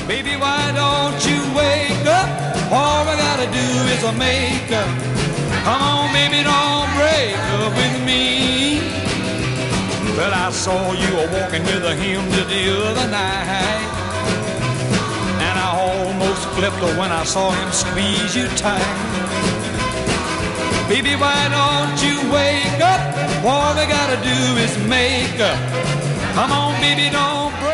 Baby, why don't you wake up? All I gotta do is make up. Come on, baby, don't break up with me. Well, I saw you walking with him just the other night, and I almost flipped when I saw him squeeze you tight. Baby, why don't you wake up? All I gotta do is make up. Come on, baby, don't break.